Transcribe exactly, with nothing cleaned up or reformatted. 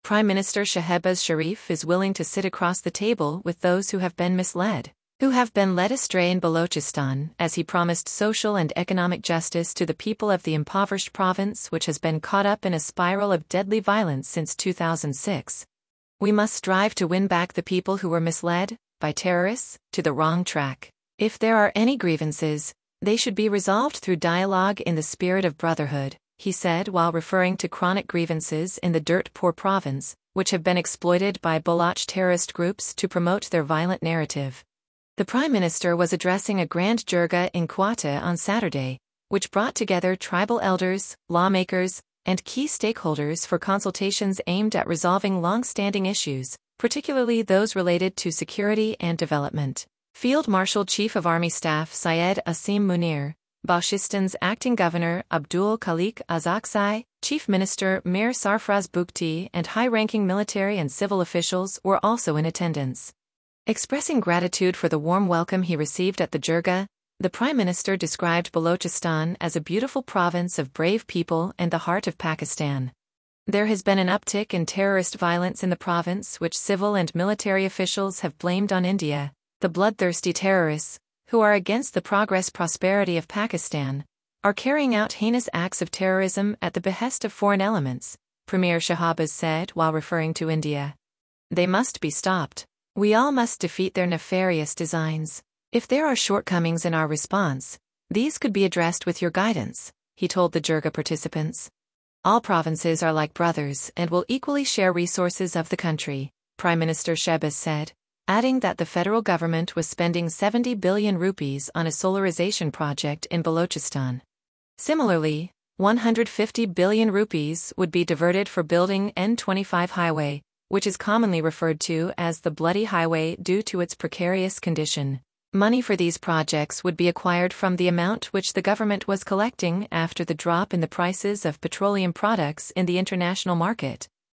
Prime Minister Shehbaz Sharif is willing to sit across the table with those who have been misled, who have been led astray in Balochistan, as he promised social and economic justice to the people of the impoverished province, which has been caught up in a spiral of deadly violence since two thousand six. We must strive to win back the people who were misled, by terrorists, to the wrong track. If there are any grievances, they should be resolved through dialogue in the spirit of brotherhood, he said while referring to chronic grievances in the dirt-poor province, which have been exploited by Baloch terrorist groups to promote their violent narrative. The Prime Minister was addressing a grand jirga in Quetta on Saturday, which brought together tribal elders, lawmakers, and key stakeholders for consultations aimed at resolving long-standing issues, particularly those related to security and development. Field Marshal Chief of Army Staff Syed Asim Munir, Balochistan Acting Governor Abdul Khalik Azakzai, Chief Minister Mir Sarfraz Bukti, and high-ranking military and civil officials were also in attendance. Expressing gratitude for the warm welcome he received at the jirga, the Prime Minister described Balochistan as a beautiful province of brave people and the heart of Pakistan. There has been an uptick in terrorist violence in the province, which civil and military officials have blamed on India, the bloodthirsty terrorists, who are against the progress prosperity of Pakistan, are carrying out heinous acts of terrorism at the behest of foreign elements, Premier Shehbaz said while referring to India. They must be stopped. We all must defeat their nefarious designs. If there are shortcomings in our response, these could be addressed with your guidance, he told the jirga participants. All provinces are like brothers and will equally share resources of the country, Prime Minister Shehbaz said, adding that the federal government was spending seventy billion rupees on a solarization project in Balochistan. Similarly, one hundred fifty billion rupees would be diverted for building N twenty-five highway, which is commonly referred to as the Bloody Highway due to its precarious condition. Money for these projects would be acquired from the amount which the government was collecting after the drop in the prices of petroleum products in the international market.